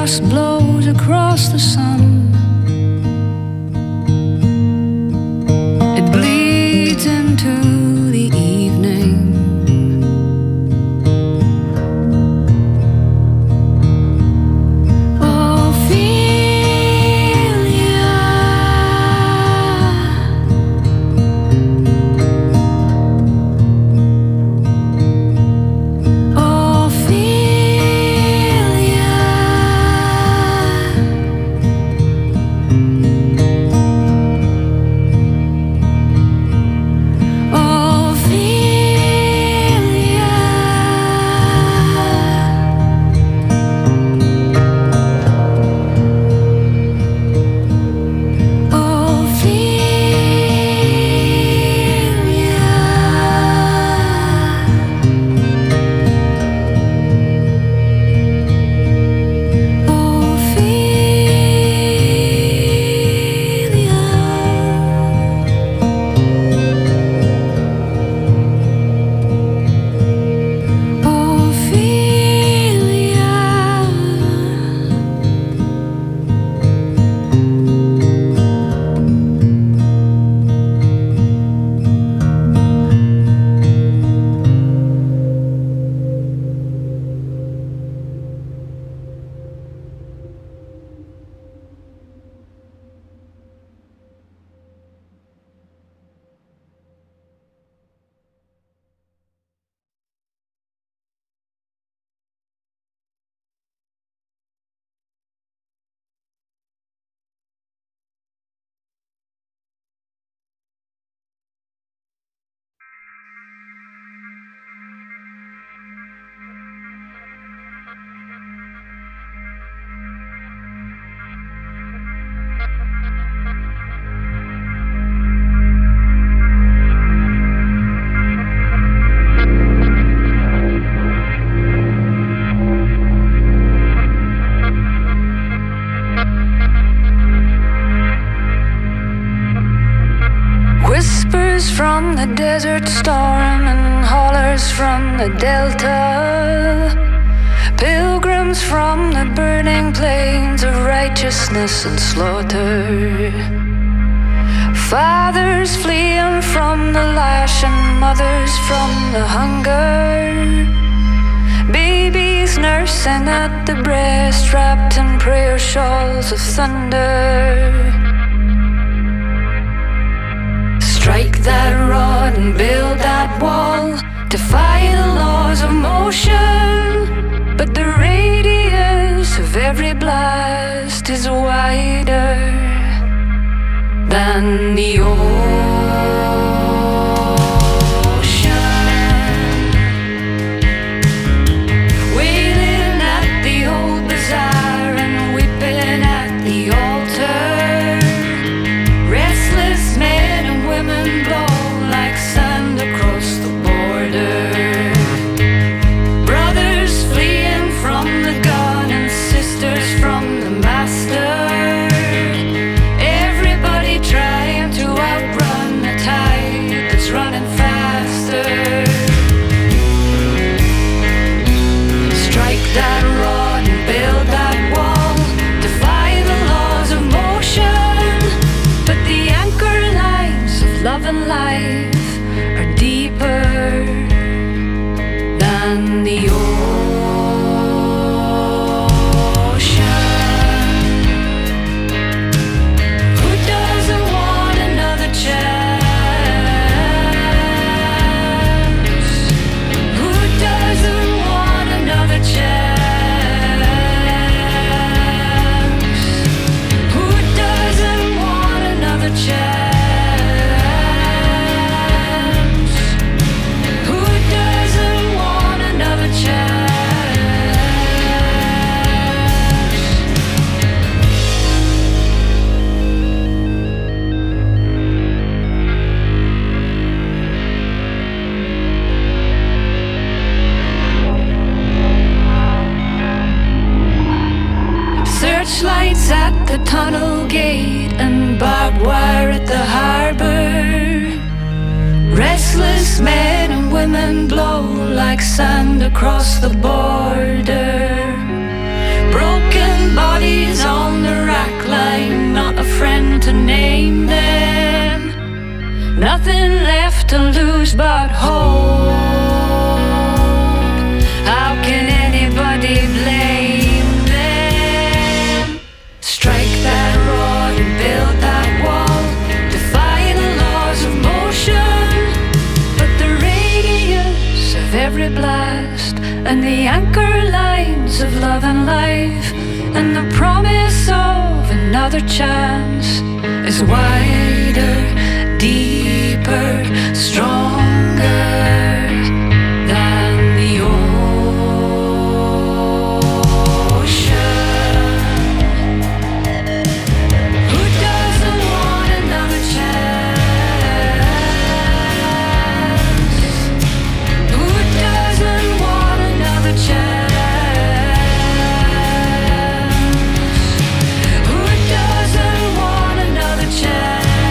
frost blows across the sun. It bleeds into the evening. Whispers from the desert storm and hollers from the delta, pilgrims from the burning plains of righteousness and slaughter, fathers fleeing from the lash and mothers from the hunger, babies nursing at the breast wrapped in prayer shawls of thunder. Strike that rod and build that wall, defy the laws of motion, but the radius of every blast is wider than the searchlights at the tunnel gate and barbed wire at the harbor. Restless men and women blow like sand across the border. Broken bodies on the rack line, not a friend to name them. Nothing left to lose but hope. How can anybody blame them? Strike that rod and build that wall, defying the laws of motion. But the radius of every blast, and the anchor lines of love and life, and the promise of another chance is wider, deeper, stronger than the ocean. Who doesn't want another chance? Who doesn't want another chance? Who doesn't want another chance?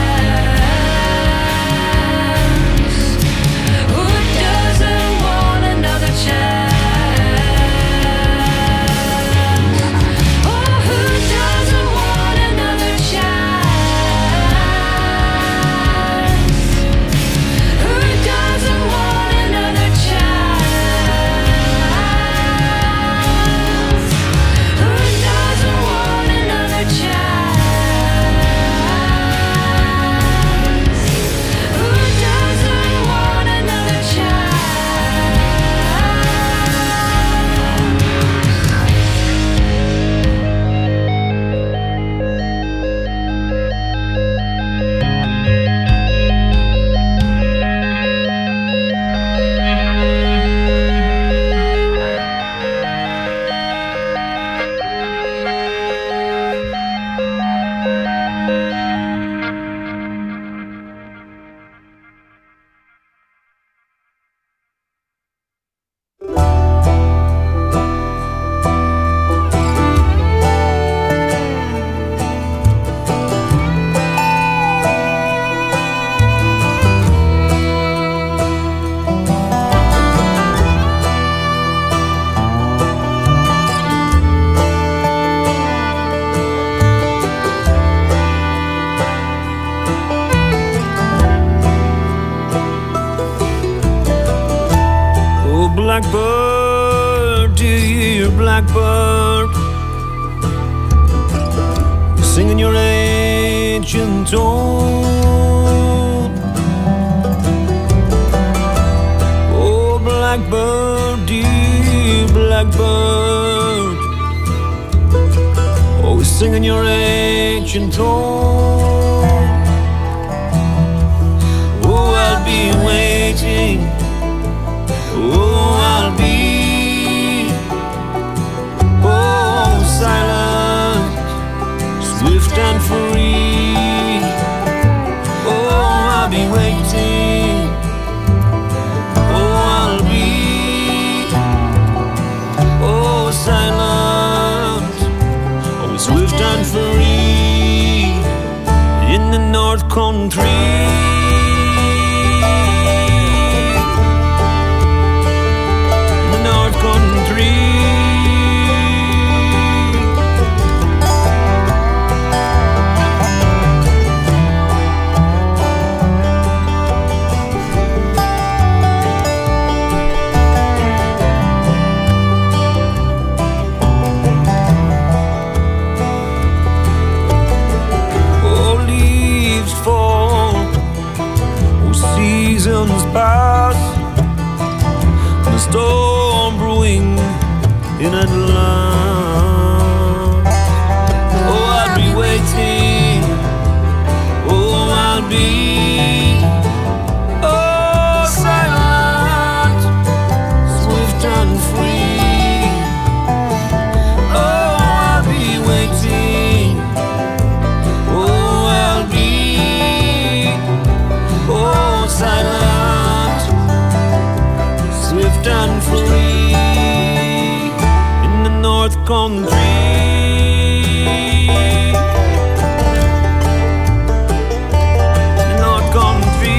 Blackbird, do you hear blackbird singing your ancient tone? Oh, blackbird, dear blackbird, always singing your ancient tone. Oh, I'll be waiting. Oh, I'll be, oh, silent, swift and free. Oh, I'll be waiting. Oh, I'll be, oh, silent, oh, swift and free in the North Country. Seasons pass, the storm brewing in Atlantis. Oh, I'll be waiting. Oh, I'll be, oh, silent, swift and free. Oh, I'll be waiting. Oh, I'll be, oh, silent, swift and free in the North Country. The North Country.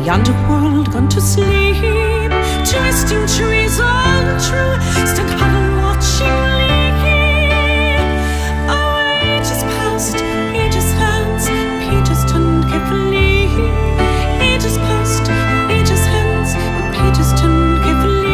the underworld gone to sleep. Twisting trees all true, stand huddled watching leap. Oh, ages past, ages hands, pages turned carefully. Ages past, ages hands, pages turned carefully.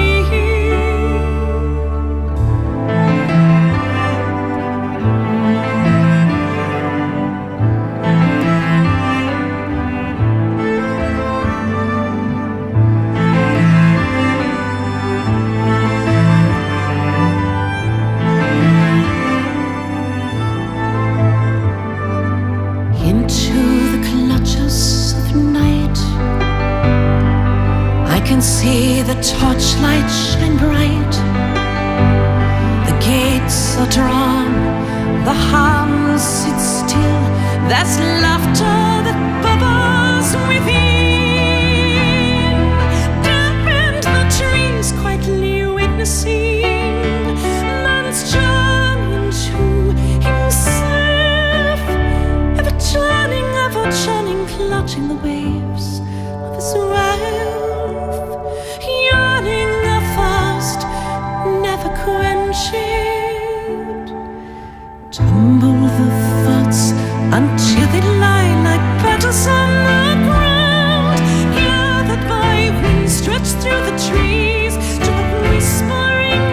See the torchlight shine bright. The gates are drawn, the hounds sit still. There's laughter that bubbles within. Deep and the trees quietly witnessing man's journey into himself. Ever turning, clutching the waves of his wealth. Yearning a thirst, never quench it. Tumble the thoughts until they lie like petals on the ground. Gathered by wind, stretched through the trees to a whispering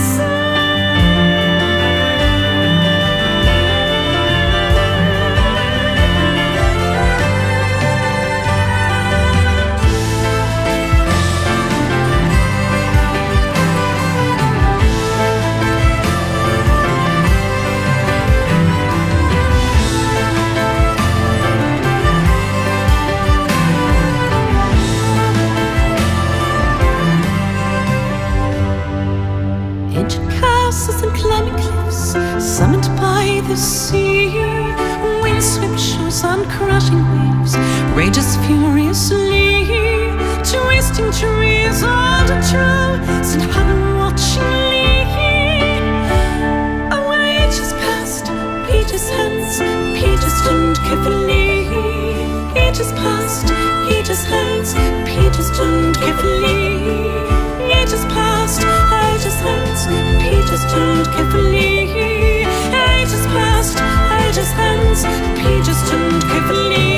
summoned by the sea. Windswept shores on crashing waves rages furiously. Twisting trees all the true, stand huddled watching. Oh, ages past, pages hands, pages turned carefully. Ages past, ages hands, pages turned carefully. Ages past, ages hands, pages turned carefully. Ages past, ages hands, pages turned carefully.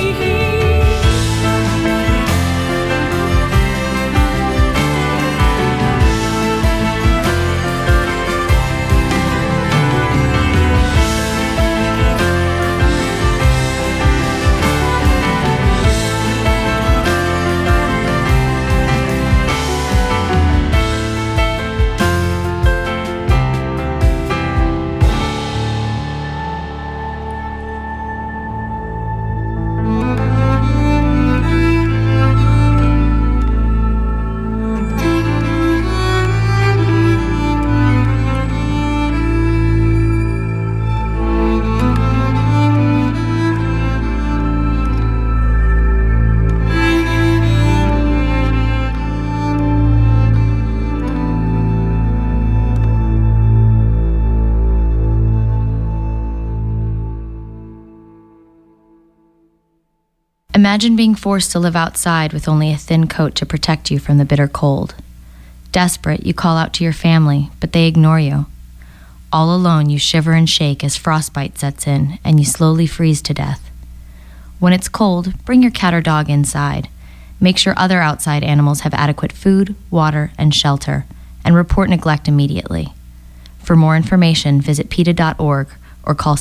Imagine being forced to live outside with only a thin coat to protect you from the bitter cold. Desperate, you call out to your family, but they ignore you. All alone, you shiver and shake as frostbite sets in and you slowly freeze to death. When it's cold, bring your cat or dog inside. Make sure other outside animals have adequate food, water, and shelter, and report neglect immediately. For more information, visit PETA.org or call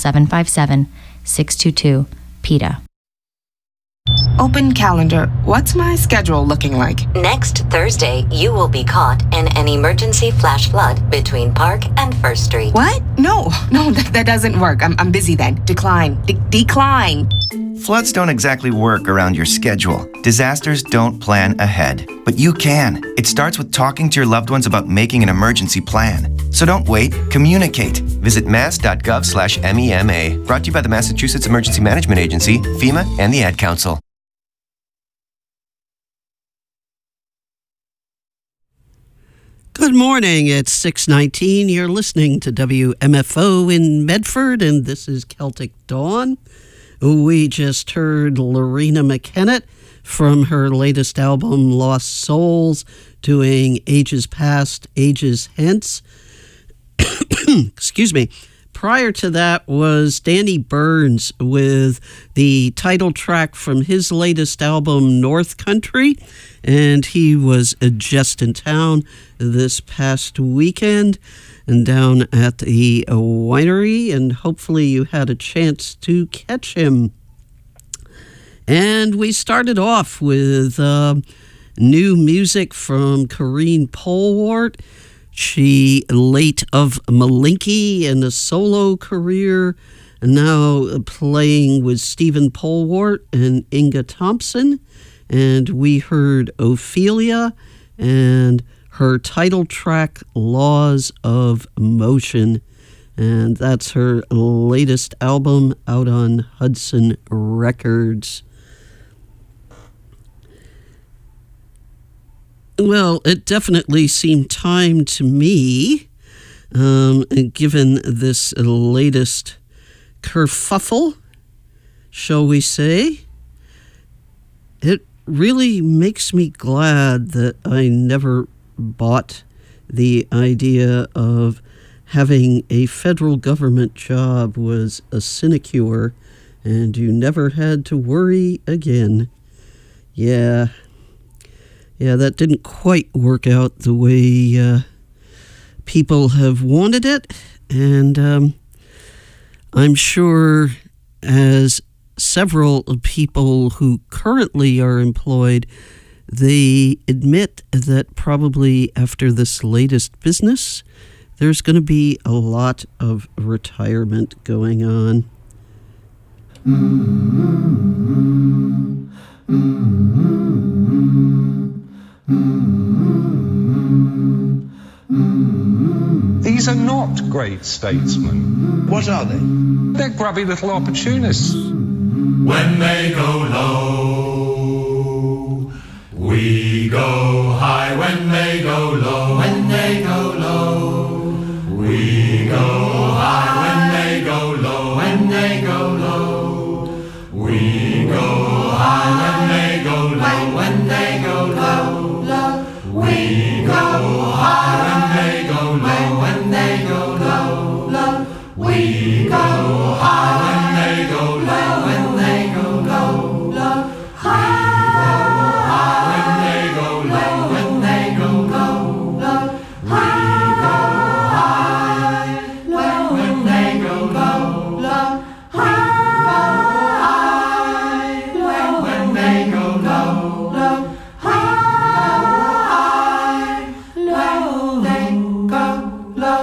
757-622-PETA. Open calendar. What's my schedule looking like? Next Thursday, you will be caught in an emergency flash flood between Park and First Street. What? No, that doesn't work. I'm busy then. Decline. Decline. Floods don't exactly work around your schedule. Disasters don't plan ahead. But you can. It starts with talking to your loved ones about making an emergency plan. So don't wait. Communicate. Visit mass.gov/MEMA. Brought to you by the Massachusetts Emergency Management Agency, FEMA, and the Ad Council. Good morning. It's 6:19. You're listening to WMFO in Medford, and this is Celtic Dawn. We just heard Lorena McKennett from her latest album, Lost Souls, doing Ages Past, Ages Hence. Excuse me. Prior to that was Danny Burns with the title track from his latest album, North Country, and he was just in town this past weekend and down at the winery, and hopefully you had a chance to catch him. And we started off with new music from Corrine Polwart. She late of Malinky in a solo career, and now playing with Stephen Polwart and Inga Thompson. And we heard Ophelia and her title track, Laws of Motion. And that's her latest album out on Hudson Records. Well, it definitely seemed time to me, given this latest kerfuffle, shall we say. It really makes me glad that I never bought the idea of having a federal government job was a sinecure and you never had to worry again. Yeah, that didn't quite work out the way people have wanted it. And I'm sure as several people who currently are employed, they admit that probably after this latest business, there's going to be a lot of retirement going on. These are not great statesmen. What are they? They're grubby little opportunists. When they go low, we go high. When they go low, when they go low, we go high. When they go low, when they go low, we go high. When they go low, when they go low, we go high. When they go low, when they go low, we go high. When they go low, when they go low, high. When they go low, when they go low, high. When they go low, high. When they go low, high. When they go low,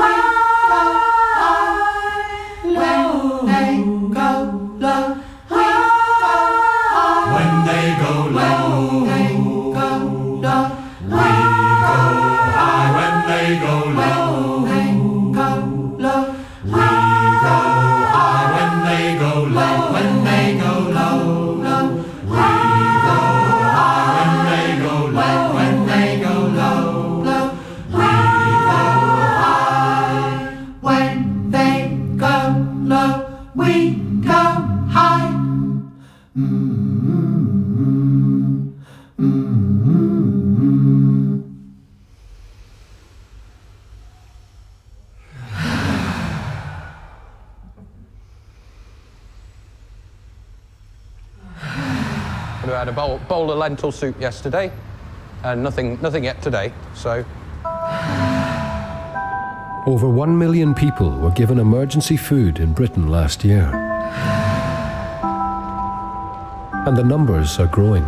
I had a bowl of lentil soup yesterday, and nothing yet today, so... Over 1 million people were given emergency food in Britain last year. And the numbers are growing.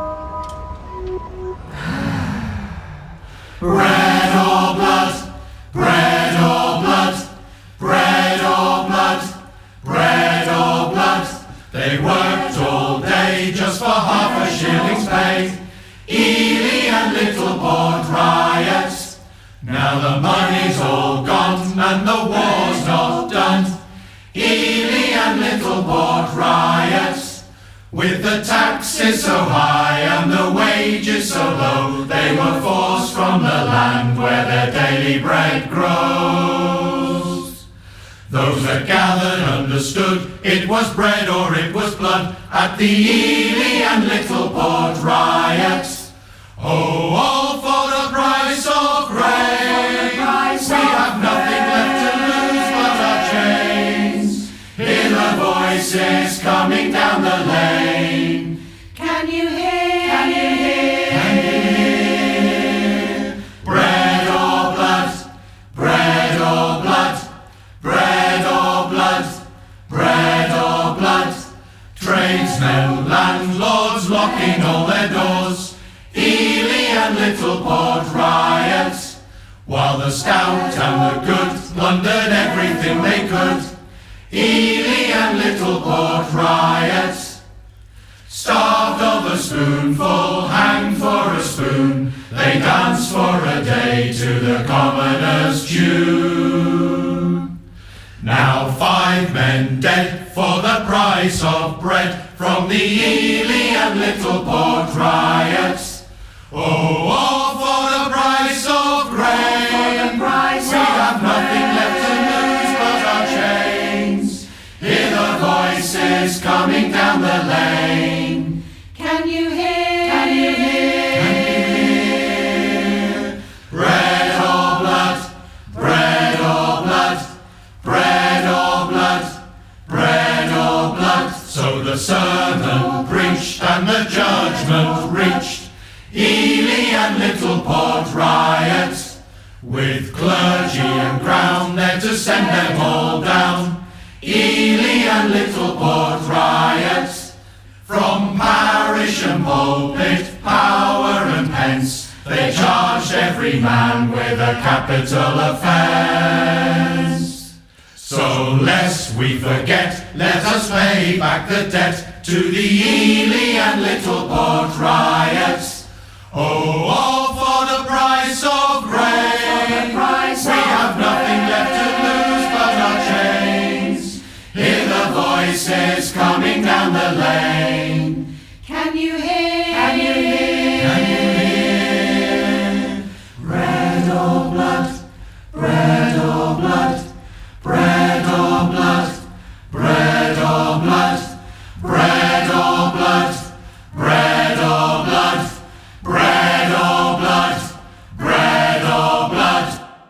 Bread or blood, bread or blood, bread or blood, bread or blood. They worked all day just for half a shilling's pay. Ely and Little Port riots. Now the money's all gone and the war's not done. Ely and Little Port riots. With the taxes so high and the wages so low, they were forced from the land where their daily bread grows. Those that gathered understood it was bread or it was blood at the Ely and Little Port riots. Oh, all for the price of grain. We have nothing left to lose but our chains. Hear the voices coming down the lane. Can you hear? Can you hear? Can you hear? Bread or blood, bread or blood, bread or blood, bread or blood. Tradesmen, landlords locking all their doors. Ely and Little Port riots, while the stout and the good plundered everything they could. Ely and Little Port riots. Starved of a spoonful, hanged for a spoon, they dance for a day to the commoner's tune. Now 5 men dead for the price of bread from the Ely and Little Port riots. Oh, all for the price of grain. We have nothing left to lose but our chains. Hear the voices coming down the lane. Can you hear? Can you hear? Can you hear? Bread or blood, bread or blood, bread or blood, bread or blood. So the sermon preached and the judgment reached. Ely and Little Port riots, with clergy and crown there to send them all down. Ely and Little Port riots, from parish and pulpit, power and pence, they charged every man with a capital offence. So lest we forget, let us pay back the debt to the Ely and Little Port riots. Oh, all for the price of grain. We have nothing left to lose but our chains. Hear the voices coming down the lane. Can you hear? Can you hear? Can you hear? Bread or blood, bread or blood, bread or blood, bread or blood, bread or blood, bread or blood. Bread or blood, bread or blood.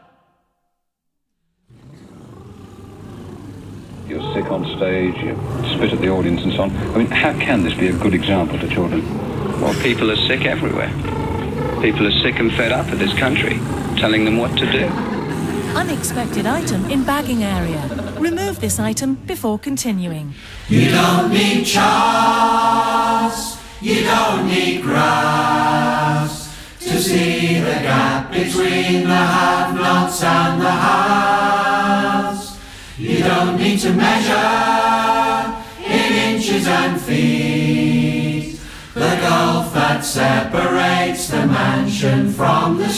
You're sick on stage, you spit at the audience and so on. I mean, how can this be a good example to children? Well, people are sick everywhere. People are sick and fed up of this country, telling them what to do. Unexpected item in bagging area. Remove this item before continuing. You don't need charts, you don't need graphs to see the gap between the have-nots and the haves. You don't need to measure in inches and feet the gulf that separates the mansion from the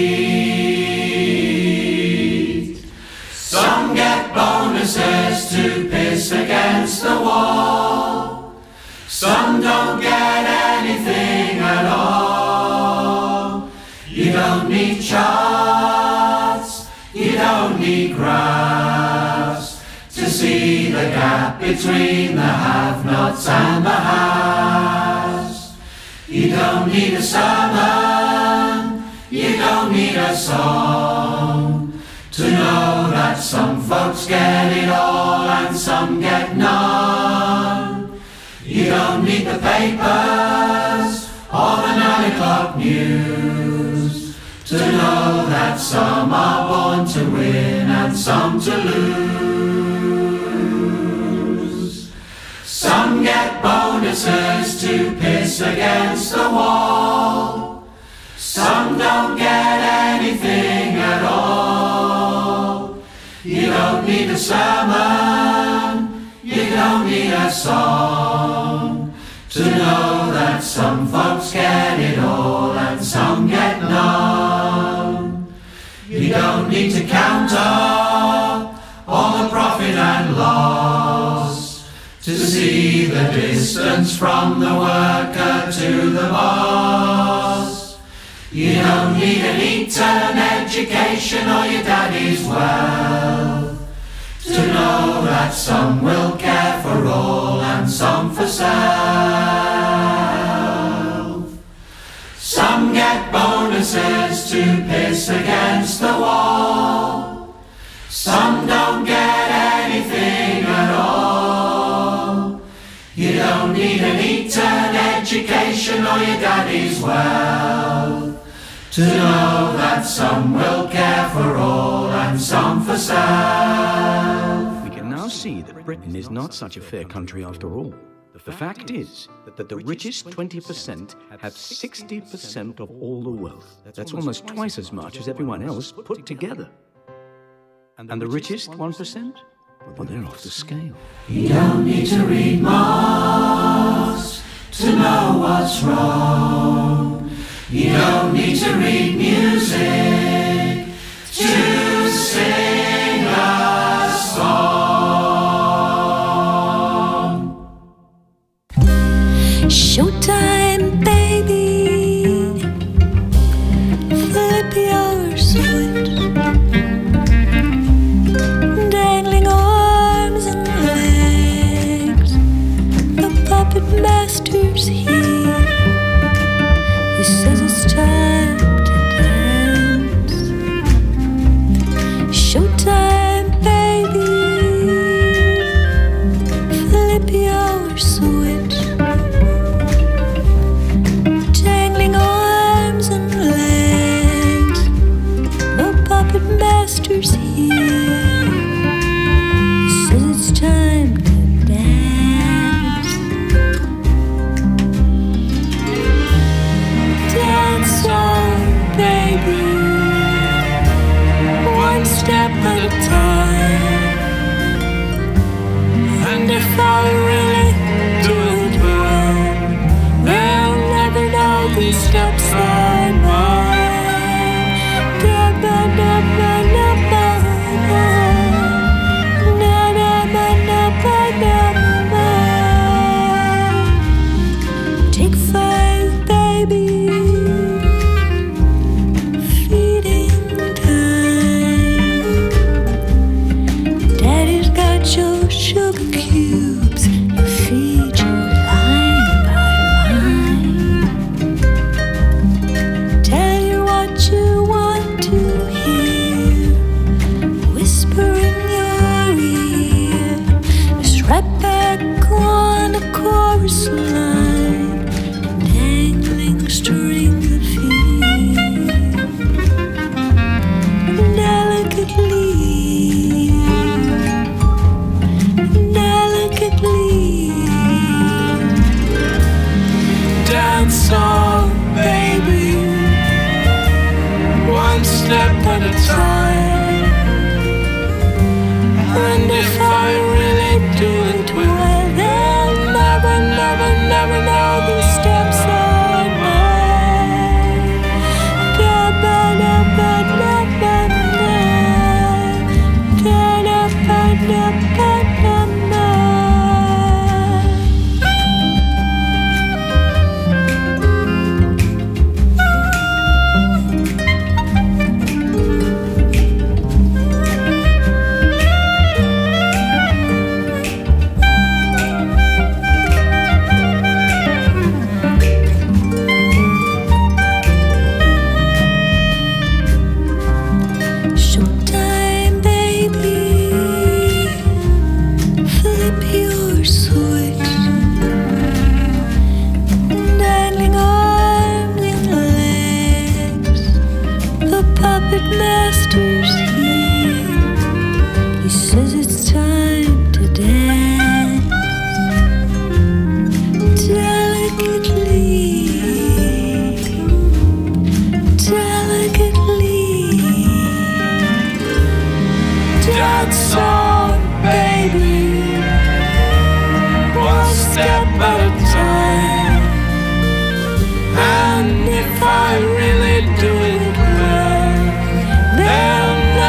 street. Some get bonuses to piss against the wall. Some don't get anything at all. You don't need charts, you don't need graphs to see the gap between the have-nots and the haves. You don't need a sermon, you don't need a song to know that some folks get it all and some get none. You don't need the papers or the 9 o'clock news to know that some are born to win and some to lose. Some get bonuses to piss against the wall. Some don't get anything at all. You don't need a sermon, you don't need a song to know that some folks get it all and some get none. You don't need to count up all the profit and loss to see the distance from the worker to the boss. You don't need an Eton education or your daddy's wealth to know that some will care for all and some for self. Some get bonuses to piss against the wall. Some don't get anything at all. You don't need an Eton education or your daddy's wealth to know that some will care for all and some for self. We can now see that Britain is not such a fair country after all. The fact is that the richest 20% have 60% of all the wealth. That's almost twice as much as everyone else put together. And the richest 1%? Well, they're off the scale. You don't need to read Marx to know what's wrong. You don't need to read music to sing a song. Showtime, baby. Flip your switch. Dangling arms and legs. The puppet master's here. He says it's time to dance. Showtime, baby. Flip your switch. Tangling arms and legs. The puppet master's here. He says it's time to dance. Dance on, baby. One step at a time. And if I really do it well, they'll never know these steps are mine. Da-ba-da-ba-da-ba-da. Na-na-na-na-ba-da-ba. Take 5, baby. Feeding time. Daddy's got your sugar cubes. He'll feed you line by line. Tell you what you want to hear. Whisper in your ear. Just right back on the chorus line. Dangling strings of fear. Delicately. Dance on, baby. One step at a time. And if I really do it well, they'll never, never, never know the steps are mine. Da-ba-da-ba-da-ba-da. Da-da-ba-da-ba-da-ba. Showtime, baby. Flip your switch. Dangling arms and legs. The puppet master's here. He says it's time to dance. Delicately. Dance on, baby. One step at a time. And if I really do it well, they'll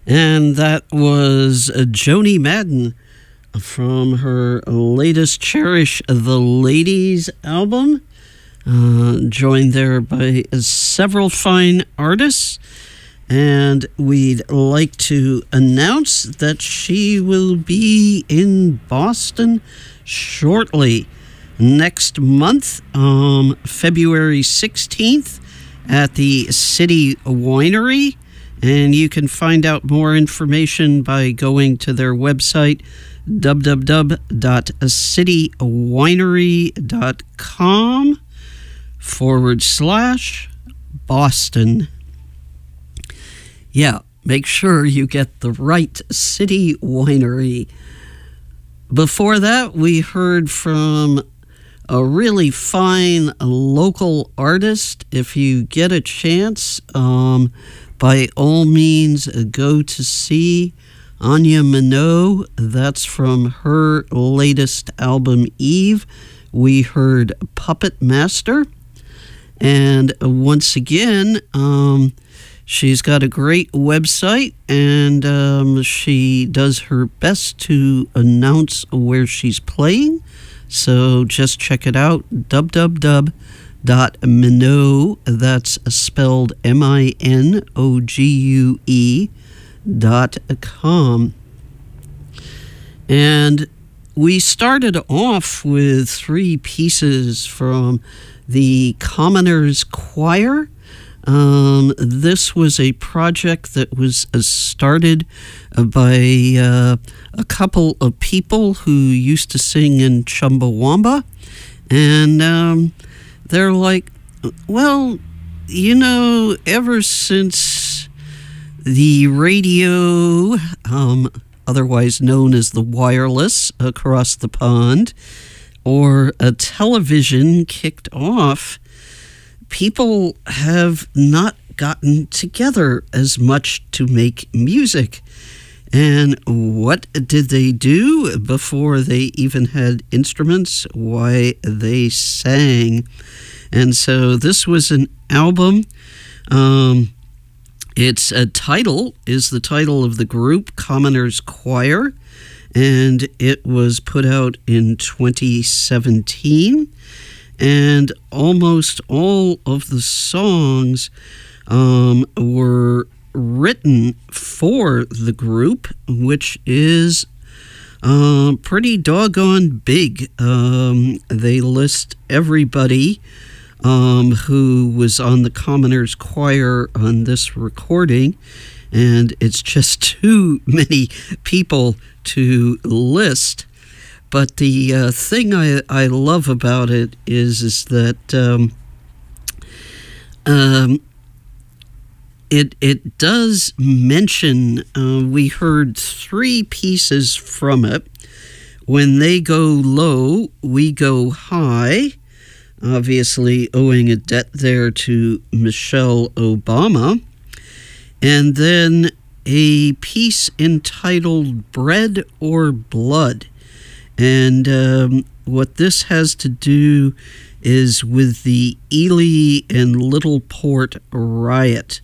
And that was Joni Madden from her latest Cherish the Ladies album, joined there by several fine artists. And we'd like to announce that she will be in Boston shortly, next month, February 16th, at the City Winery. And you can find out more information by going to their website, www.citywinery.com/Boston. Yeah, make sure you get the right City Winery. Before that, we heard from a really fine local artist. If you get a chance, by all means, go to see Anya Minogue. That's from her latest album, Eve. We heard Puppet Master. And once again, she's got a great website, and she does her best to announce where she's playing. So just check it out, www.minogue, that's spelled MINOGUE.com. And we started off with 3 pieces from the Commoners Choir. This was a project that was started by a couple of people who used to sing in Chumbawamba. And they're like, well, you know, ever since the radio, otherwise known as the wireless across the pond, or a television kicked off, people have not gotten together as much to make music. And what did they do before they even had instruments? Why, they sang. And so this was an album. Its title is the title of the group, Commoners Choir, and it was put out in 2017. And almost all of the songs were written for the group, which is pretty doggone big. They list everybody who was on the Commoners Choir on this recording, and it's just too many people to list. But the thing I love about it is that it does mention, we heard 3 pieces from it. When they go low, we go high, obviously owing a debt there to Michelle Obama. And then a piece entitled Bread or Blood. And what this has to do is with the Ely and Littleport riot,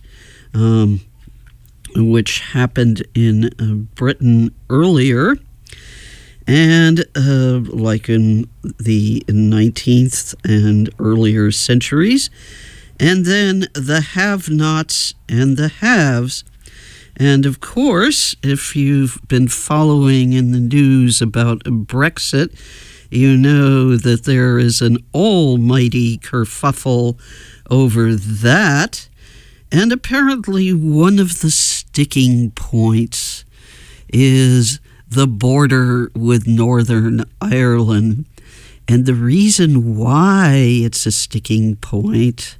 which happened in Britain earlier, and like in the 19th and earlier centuries. And then the have-nots and the haves. And of course, if you've been following in the news about Brexit, you know that there is an almighty kerfuffle over that. And apparently one of the sticking points is the border with Northern Ireland. And the reason why it's a sticking point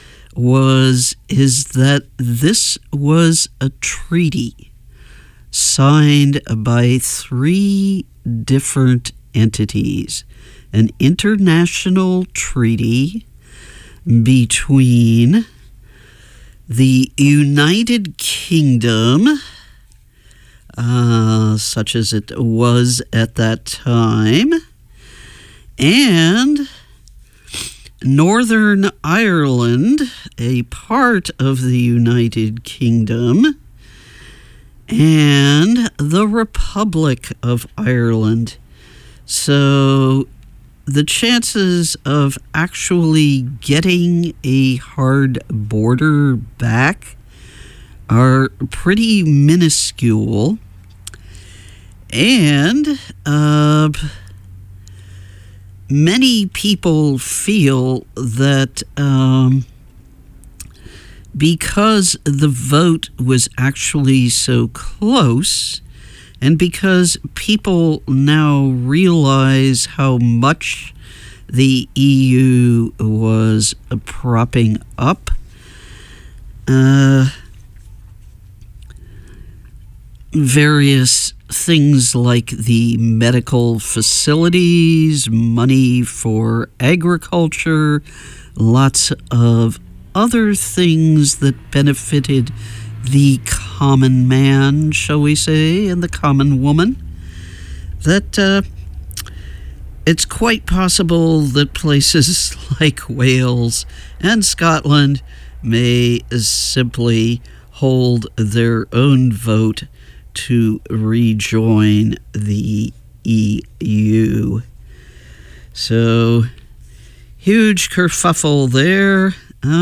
is that this was a treaty signed by 3 different entities. An international treaty between the United Kingdom, such as it was at that time, and Northern Ireland, a part of the United Kingdom, and the Republic of Ireland. So the chances of actually getting a hard border back are pretty minuscule. And many people feel that because the vote was actually so close, and because people now realize how much the EU was propping up various things like the medical facilities, money for agriculture, lots of other things that benefited the common man, shall we say, and the common woman, that it's quite possible that places like Wales and Scotland may simply hold their own vote to rejoin the EU. So, huge kerfuffle there.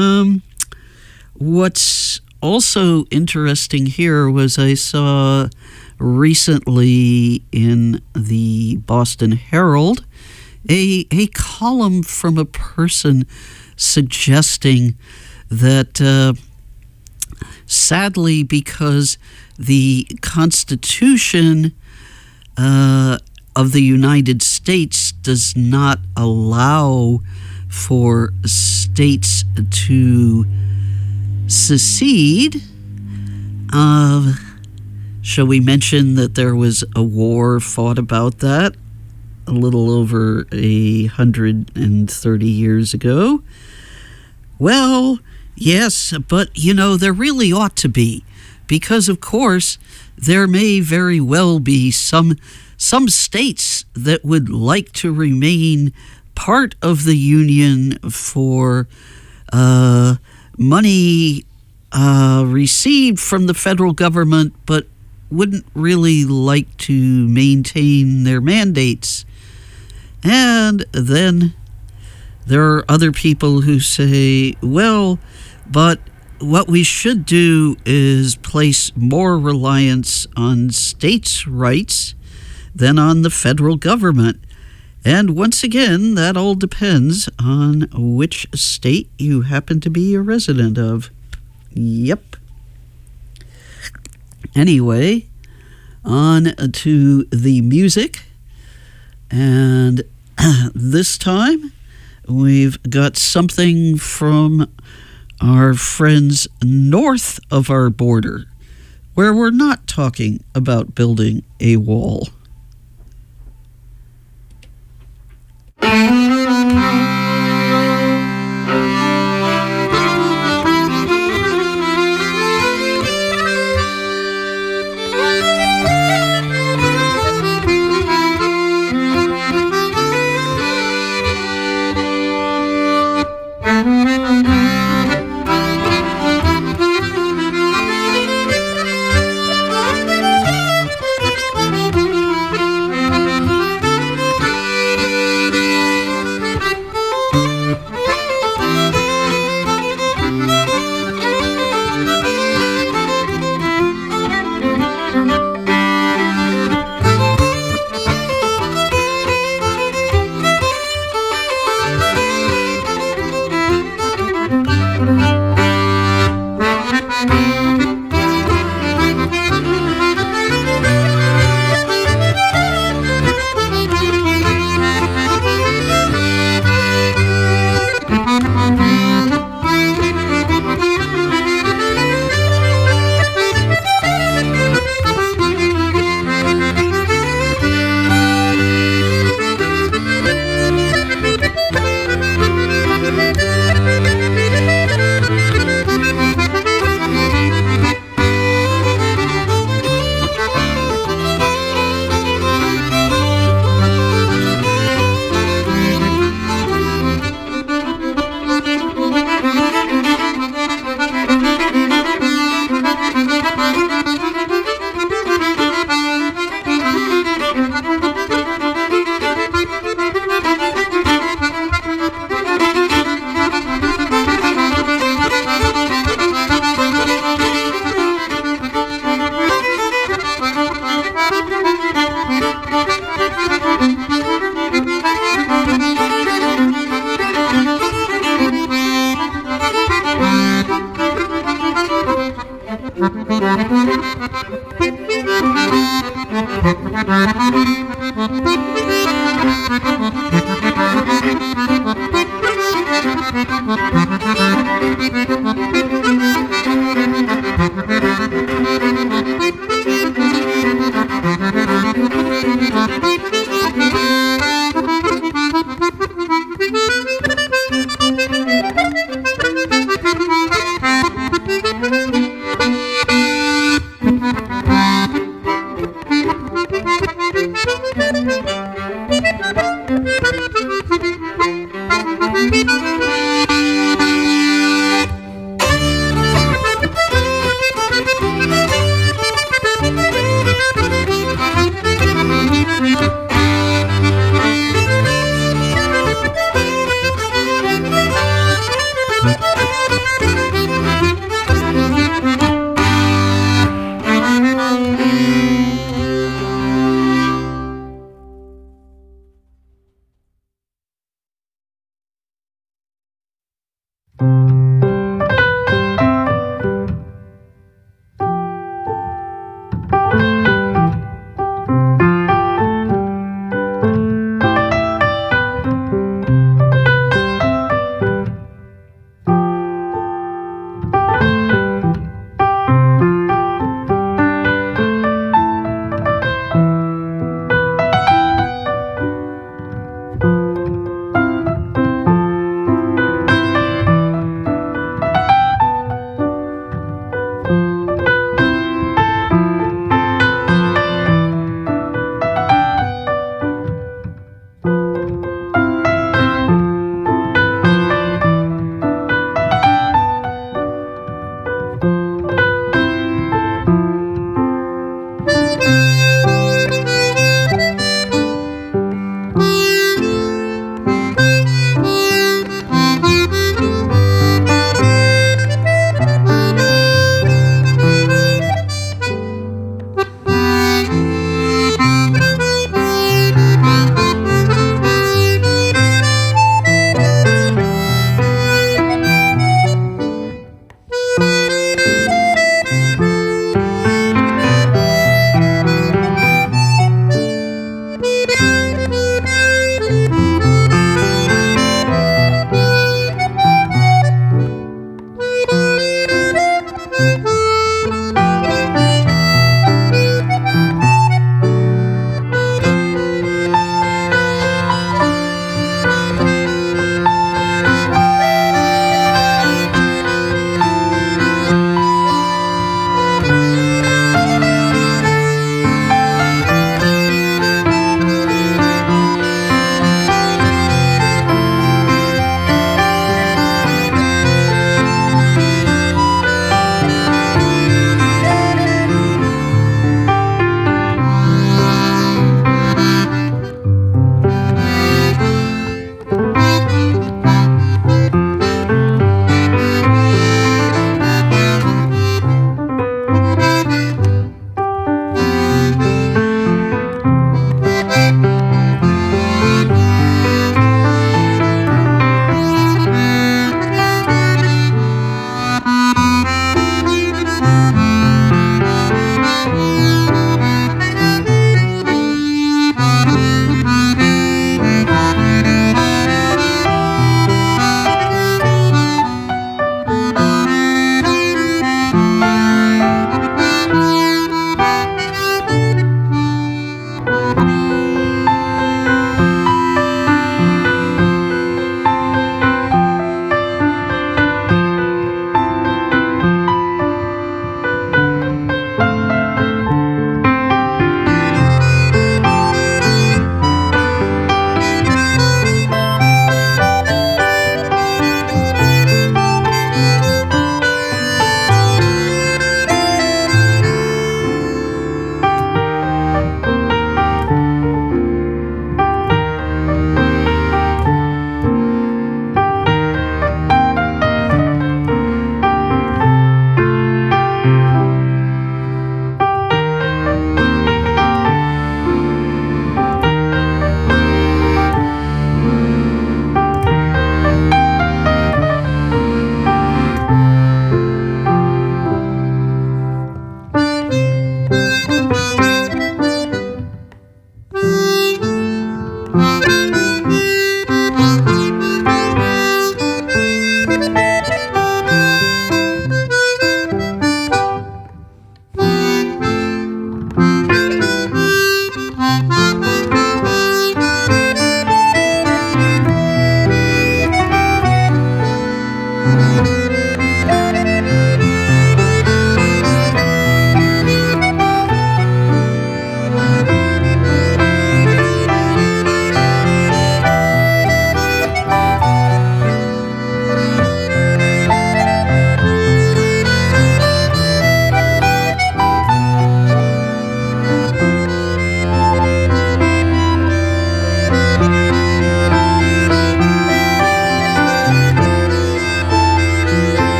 What's also interesting here was I saw recently in the Boston Herald a column from a person suggesting that sadly, because the Constitution of the United States does not allow for states to secede, shall we mention that there was a war fought about that a little over 130 years ago? Well, yes, but there really ought to be, because of course there may very well be some states that would like to remain part of the Union for money received from the federal government, but wouldn't really like to maintain their mandates. And then there are other people who say, well, but what we should do is place more reliance on states' rights than on the federal government. And once again, that all depends on which state you happen to be a resident of. Yep. Anyway, on to the music. And this time, we've got something from our friends north of our border, where we're not talking about building a wall.